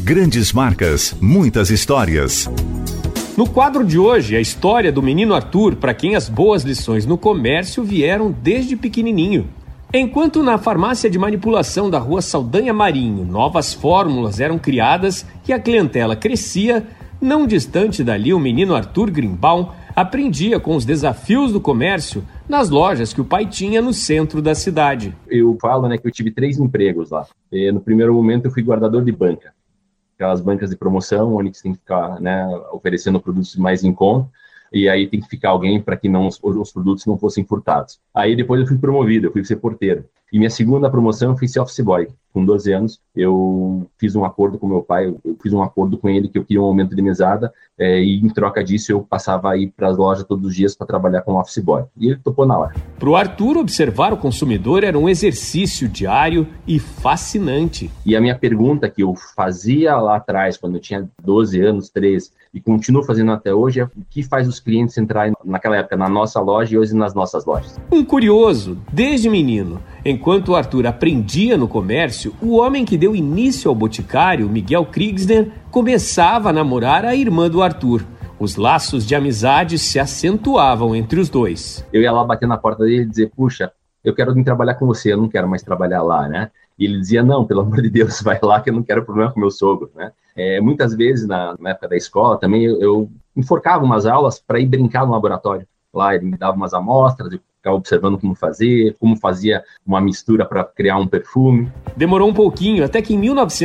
Grandes marcas, muitas histórias. No quadro de hoje, a história do menino Arthur, para quem as boas lições no comércio vieram desde pequenininho. Enquanto na farmácia de manipulação da rua Saldanha Marinho, novas fórmulas eram criadas e a clientela crescia, não distante dali o menino Arthur Greenbaum aprendia com os desafios do comércio nas lojas que o pai tinha no centro da cidade. Eu falo, que eu tive 3 empregos lá. No primeiro momento eu fui guardador de banca, aquelas bancas de promoção onde você tem que ficar oferecendo produtos mais em conta, e aí tem que ficar alguém para que os produtos não fossem furtados. Aí depois eu fui promovido, eu fui ser porteiro. E minha segunda promoção eu fui ser office boy. Com 12 anos, eu fiz um acordo com meu pai, eu fiz um acordo com ele que eu queria um aumento de mesada, e em troca disso eu passava a ir para as lojas todos os dias para trabalhar como office boy. E ele topou na hora. Para o Arthur, observar o consumidor era um exercício diário e fascinante. E a minha pergunta que eu fazia lá atrás, quando eu tinha 12 anos, 13, e continuo fazendo até hoje, é o que faz os clientes entrarem naquela época na nossa loja e hoje nas nossas lojas. Um curioso, desde menino, enquanto o Arthur aprendia no comércio, o homem que deu início ao Boticário, Miguel Kriegsner, começava a namorar a irmã do Arthur. Os laços de amizade se acentuavam entre os dois. Eu ia lá bater na porta dele e dizer, puxa, eu quero vir trabalhar com você, eu não quero mais trabalhar lá, né? E ele dizia, não, pelo amor de Deus, vai lá que eu não quero problema com meu sogro, né? Muitas vezes, na época da escola, também eu enforcava umas aulas para ir brincar no laboratório. Lá ele me dava umas amostras, eu ficava observando como fazia uma mistura para criar um perfume. Demorou um pouquinho, até que em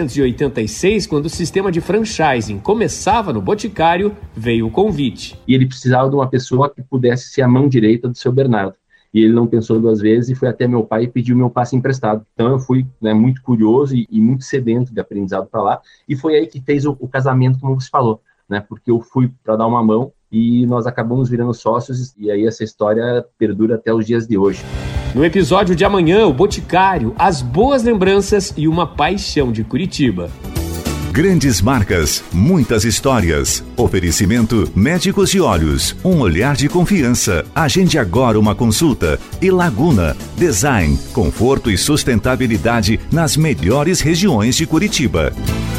1986, quando o sistema de franchising começava no Boticário, veio o convite. E ele precisava de uma pessoa que pudesse ser a mão direita do seu Bernardo. E ele não pensou 2 vezes e foi até meu pai e pediu meu passe emprestado. Então eu fui muito curioso e muito sedento de aprendizado para lá. E foi aí que fez o casamento, como você falou, porque eu fui para dar uma mão e nós acabamos virando sócios. E aí essa história perdura até os dias de hoje. No episódio de amanhã, o Boticário, as boas lembranças e uma paixão de Curitiba. Grandes marcas, muitas histórias. Oferecimento Médicos de Olhos, um olhar de confiança. Agende agora uma consulta. E Laguna, design, conforto e sustentabilidade nas melhores regiões de Curitiba.